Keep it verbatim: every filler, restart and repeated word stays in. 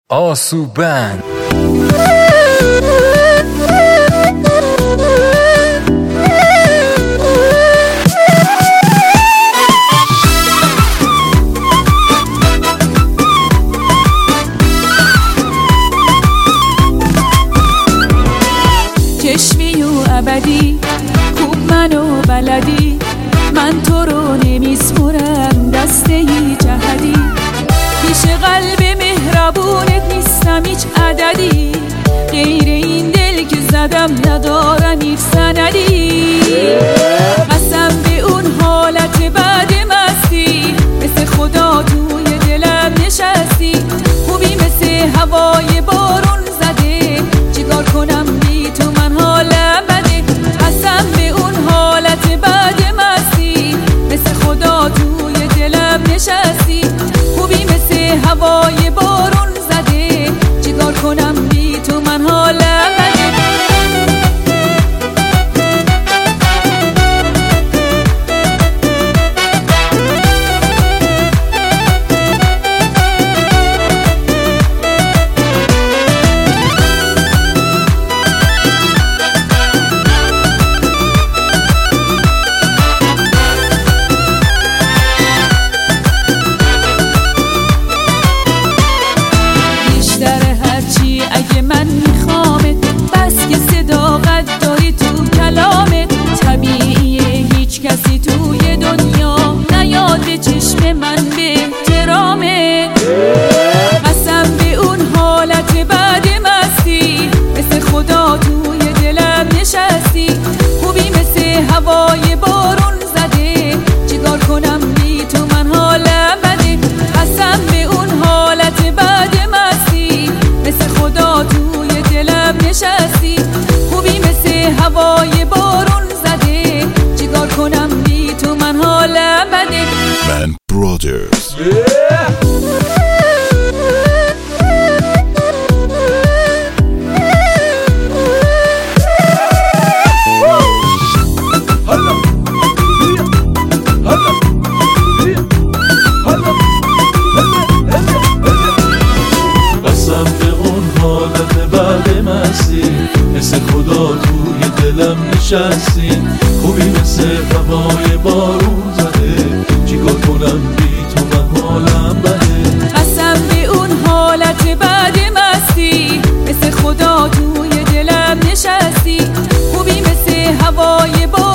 آسوبند. چشمی و ابدی خوب منو بلدی، من تو رو نمیسپرم دست هیچ احدی، پیش قلب مهربونت نیستم هیچ عددی، غیر این دل که زدم ندارم هیچ سندی. قسم به اون حالت بعد مستی، مثل خدا توی دلم نشستی، خوبی مثل هوای بارون زده، چیکار کنم بی تو من حالم بده. قسم به اون حالت بعد مستی، مثل خدا توی دلم نشستی، خوبی مثل هوای بارون زده، چیکار کنم بی تو من حالم بده. اگه من میخوامت بس که صداقت داری تو کلامت، طبیعیه هیچ کسی توی دنیا نیاد چشم من به احترامت. قسم به اون حالت بعد مستی، مثل خدا توی دلم نشستی، خوبی مثل هوای بارون زده، چیکار کنم بی تو من حالم بده. قسم به اون حالت بعد مستی، مثل خدا توی دلم نشستی، خوبی مثل هوای بارون زده، چیکار کنم بی تو من حالم بده. من برادرز مثل خدا توی دلم نشستی، خوبی مثل هوای بارون زده، چیکار کنم بی تو من حالم بده. قسم به اون حالت بعد مستی، مثل خدا توی دلم نشستی، خوبی مثل هوای بارون